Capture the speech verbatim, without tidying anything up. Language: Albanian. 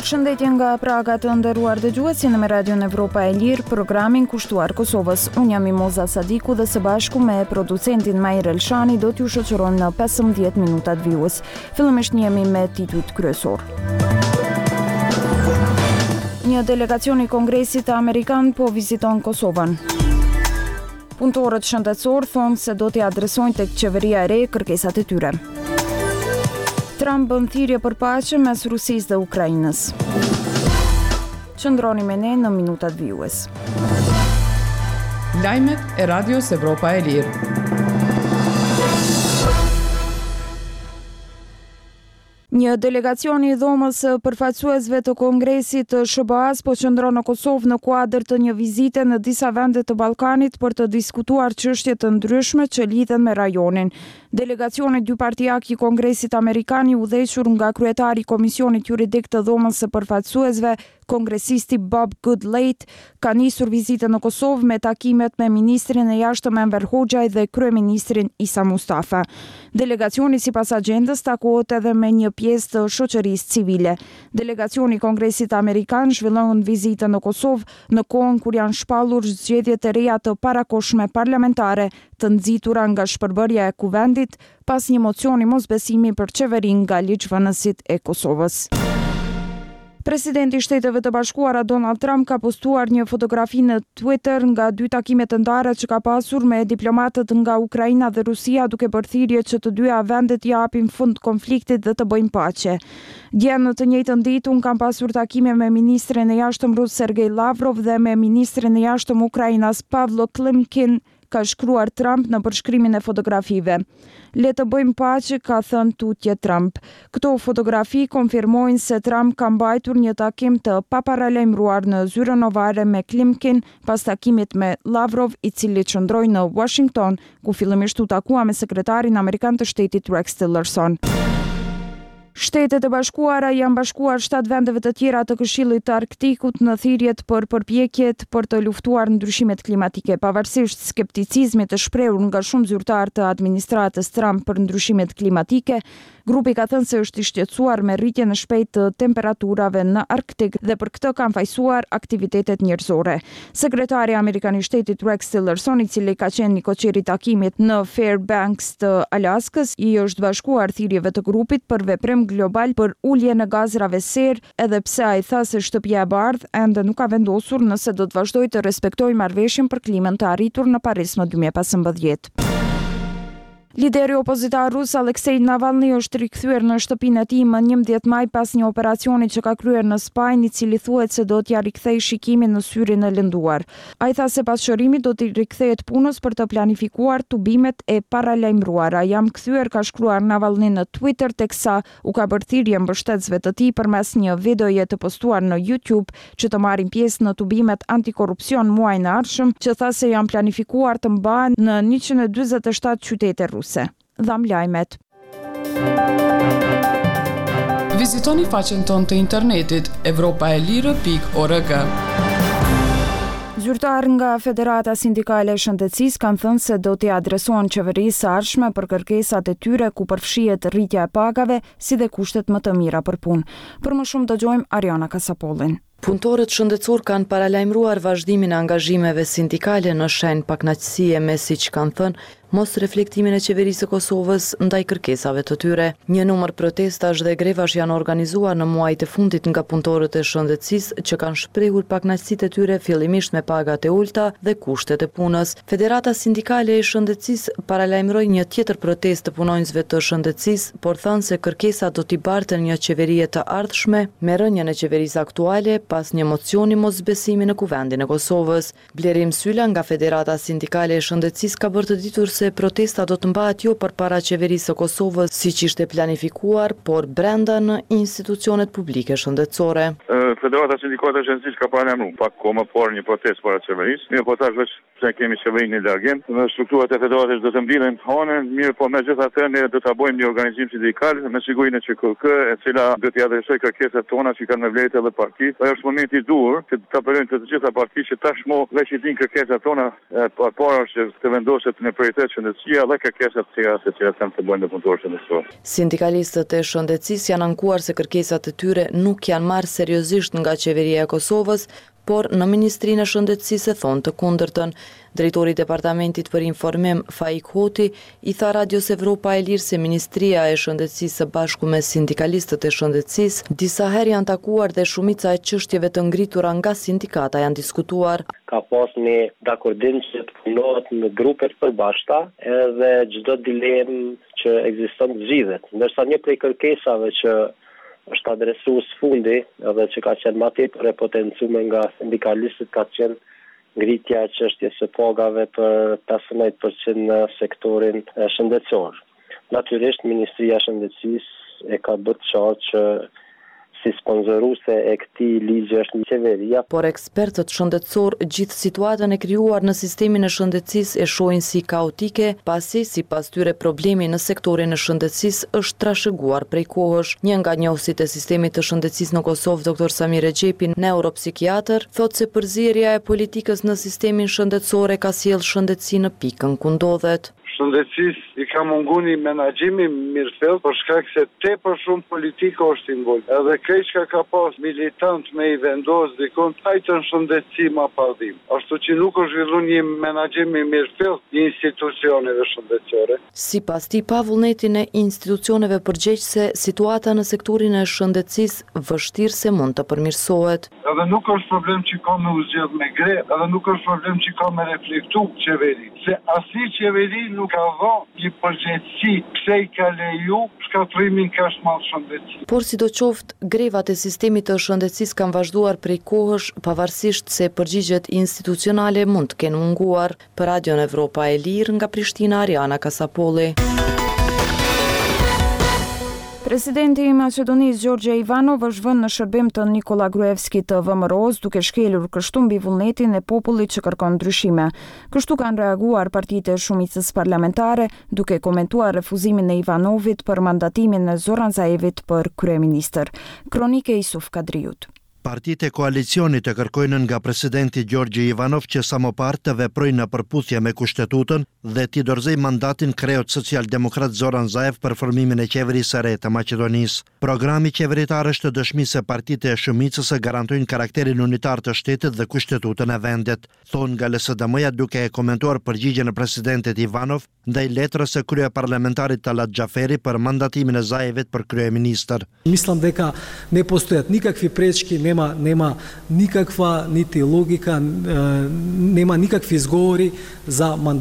Përshëndetje nga Praga të nderuar dëgjuesi në Radion Evropa e Lirë, programin kushtuar Kosovës. Unë jam Mimoza Sadiku dhe së bashku me producentin Majr Elshani do t'ju shoqërojmë në pesëmbëdhjetë minutat vijus. Fillimisht jemi me titujt kryesor. Një delegacion i Kongresit Amerikan po viziton Kosovën. Punëtorët shëndetësor thonë se do t'i adresojnë tek qeveria e re kërkesat e tyre. Trump bën thirrje për paqe mes Rusisë dhe Ukrainës. Qëndroni me ne në minutat vijues. Lajmet e Radios Evropa e Lirë. Një delegacion i dhomës përfaqësuesve të Kongresit të S B A-s po qëndron në Kosovë në kuadër të një vizite në disa vende të Ballkanit për të diskutuar çështje të ndryshme që lidhen me rajonin. Delegacioni dypartijak i Kongresit Amerikan i udhëhequr nga kryetari i Komisionit Juridik të dhomës së përfaqësuesve, kongresisti Bob Goodlatte, ka nisur vizitën në Kosovë me takimet me ministrin e jashtëm Enver Hoxhaj dhe kryeministrin Isa Mustafa. Delegacioni sipas agjendës takohet edhe me një pjesë të shoqërisë civile. Delegacioni i Kongresit Amerikan zhvillon vizitën në Kosovë në kohën kur janë shpallur zgjedhjet e reja të parakohshme parlamentare të nxitura nga shpërbërja e kuvendit pas një mocioni mosbesimi për qeverinë nga ligjvënësit e Kosovës. Presidenti i Shteteve të Bashkuara Donald Trump ka postuar një fotografi në Twitter nga dy takime të ndara që ka pasur me diplomatët nga Ukraina dhe Rusia, duke bërë thirrje që të dyja vendet japin fund konfliktit dhe të bëjnë paqe. Dje në të njëjtën ditë un kam pasur takime me ministrin e jashtëm rus Sergej Lavrov dhe me ministrin e jashtëm Ukrainas Pavlo Klimkin, ka shkruar Trump në përshkrimin e fotografive. Le të bëjmë paqe, ka thënë tutje Trump. Këto fotografi konfirmojnë se Trump ka mbajtur një takim të paparalajmëruar në zyrën ovare me Klimkin pas takimit me Lavrov, i cili qëndroi në Washington, ku fillimisht u takua me sekretarin amerikan të shtetit Rex Tillerson. Shtetet e Bashkuara janë bashkuar shtatë vendeve të tjera të Këshillit të Arktikut në thirrjet për përpjekjet për të luftuar ndryshimet klimatike. Pavarësisht skepticizmit të shprehur nga shumë zyrtarë të administratës Trump për ndryshimet klimatike, grupi ka thënë se është i shqetësuar me rritjen e shpejtë të temperaturave në Arktik dhe për këtë kanë fajsuar aktivitetet njerëzore. Sekretari amerikan i shtetit Rex Tillerson, i cili ka qenë një koqeri takimit në Fairbanks të Alaskës, i është bashkuar thirrjeve të grupit për veprim global për ulje në gazrave serë, edhe pse ai tha se shtëpia e bardhë ende nuk ka vendosur nëse do të vazhdojë të respektojë marrëveshjen për klimën të arritur në Paris në dy mijë e pesëmbëdhjetë. Lideri opozitar rus Aleksej Navalny është rikthyer në shtëpinë e tij më njëmbëdhjetë maj pas një operacioni që ka kryer në Spanjë, i cili thuhet se do t'ia rikthejë shikimin në syrin e lënduar. Ai tha se pas shërimit do t'i rikthehet punës për të planifikuar tubimet e paralajmëruara. Jam kthyer, ka shkruar Navalny në Twitter, teksa u ka bërë thirrje mbështetësve të tij përmes një videoje të postuar në YouTube që të marrin pjesë në tubimet antikorrupsion muajin e ardhshëm, që tha se janë planifikuar të mbahen në njëqind e dyzet e shtatë qytete ruse. Dham lajmet. Vizitoni faqen tonë të internetit evropaelire pikë org. Zyrtar nga Federata Sindikale e Shëndetësisë kanë thënë se do t'i adresohen qeverisë së ardhshme për kërkesat e tyre ku përfshihet rritja e pagave, si dhe kushtet më të mira për punë. Për më shumë dëgjojmë Ariana Kasapollin. Punëtorët shëndetësor kanë paralajmëruar vazhdimin e angazhimeve sindikale në shenjë pakënaqësie me, siç kanë thënë, mos reflektimin e qeverisë së Kosovës ndaj kërkesave të tyre. Një numër protestash dhe grevash janë organizuar në muajt e fundit nga punëtorët e shëndetësisë që kanë shprehur pakënaqësitë e tyre fillimisht me pagat e ulta dhe kushtet e punës. Federata Sindikale e Shëndetësisë paralajmëroi një tjetër protestë të punonjësve të shëndetësisë, por thënë se kërkesat do t'i barten një qeverie të ardhshme me rënien e qeverisë aktuale pas një mocioni mosbesimi në kuvendin e Kosovës. Blerim Syla nga Federata Sindikale e Shëndetësisë ka bërë të ditur se protesta do të mbahet jo përpara qeverisë së Kosovës siç ishte planifikuar, por brenda në institucionet publike shëndetësore. Federata Sindikateve Shëndetësisë ka paralajmëruar pak kohë më parë një protestë para qeverisë. Mirë, po tash veç pse kemi qeverinë në largim, në strukturat e federatës do të mbyllen hanën, mirë, po megjithatë ne do ta bëjmë një organizim sindikal me sigurinë që K K, e cila do të adresojë kërkesat tona që kanë me vlerë edhe partitë. Po është momenti i duhur që të apelojmë të të gjitha partitë që tashmë veç i dinë kërkesat tona, para që të vendoset në prioritet shëndetësia dhe kërkesat tjera se cilat kanë të bëjnë në punëtorë shëndetësor. Sindikalistët e shëndetësisë janë ankuar se kërkesat e tyre nuk janë marrë seriozisht nga qeveria e Kosovës, por në Ministrinë e Shëndetësisë e thonë të kundërtën. Drejtori i Departamentit për Informim, Faik Hoti, i tha Radios Evropa e Lirë se Ministria e Shëndetësisë së bashku me sindikalistët e shëndetësisë disa herë janë takuar dhe shumica e çështjeve të ngritura nga sindikata janë diskutuar. Ka pas një dakordim që të punohet në grupet përbashkëta edhe çdo dilemë që ekziston zgjidhet. Ndërsa një prej kërkesave që është adresuar së fundi edhe që ka qenë më tepër e potencuar nga sindikalistët ka qenë ngritja e çështjes së pagave për pesëmbëdhjetë përqind në sektorin shëndetësor. Natyrisht Ministria e Shëndetësisë e ka bërë qartë që si sponsoruese e këtij ligji është një qeveria. Por ekspertët shëndetësor gjithë situatën e krijuar në sistemin e shëndetësisë e shohin si kaotike, pasi sipas tyre problemi në sektorin e shëndetësisë është trashëguar prej kohësh. Një nga njohësit e sistemit të shëndetësisë në Kosovë, doktor Samir Exhepi, neuropsikiatër, thotë se përzierja e politikës në sistemin shëndetësor e ka sjellë shëndetësi në pikën ku ndodhet. Shëndetësisë i ka munguar një menaxhimi mirëfillt për shkak se tepër shumë politika është involvuar. Edhe keq që ka pas militant me i vendos dikon hajtën shëndetësi ma padhim. Ashtu që nuk është zhvilluar një menaxhim i mirëfillt i institucioneve shëndetësore. Sipas tij, pa vullnetin e institucioneve përgjegjëse, situata në sektorin e shëndetësisë vështirë se mund të përmirësohet. Edhe nuk është problem që ka me u zgjedh me gre, edhe nuk është problem që ka me reflektu qeveri. Se asnjë qeveri nuk ka dhënë një përgjegjësi pse i ka leju shkatrimin kaq të madh shëndetësisë. Por sidoqoftë, grevat e sistemit të shëndetësisë kanë vazhduar prej kohësh, pavarësisht se përgjigjet institucionale mund të kenë munguar. Për Radion Evropa e Lirë nga Prishtina, Ariana Kasapolli. Presidenti i Maqedonisë Gjorgje Ivanov është vënë në shërbim të Nikola Gruevski të V M R-s duke shkelur kështu mbi vullnetin e popullit që kërkon ndryshime. Kështu kanë reaguar partitë e shumicës parlamentare duke komentuar refuzimin e Ivanovit për mandatimin e Zoran Zaevit për kryeministër. Kronike Isuf Kadriut. Partitë e koalicionit e kërkojnë nga presidenti Gjorgje Ivanov që sa më parë të veprojnë në përputhje me kushtetutën dhe t'i dorëzoj mandatin kreut social-demokrat Zoran Zaev për formimin e qeverisë së re të Maqedonisë. Programi qeveritar është dëshmi se partitë e shumicës e garantojnë karakterin unitar të shtetit dhe kushtetutën e vendit, thonë nga L S D M-ja duke e komentuar përgjigjen e presidentit Ivanov ndaj letrës së kryeparlamentarit Talat Xhaferi për mandatimin e Zaevit për kryeministër. Mislim дека не постоят никакви пречки, нема нема никаква нити логика, нема никакви изговори за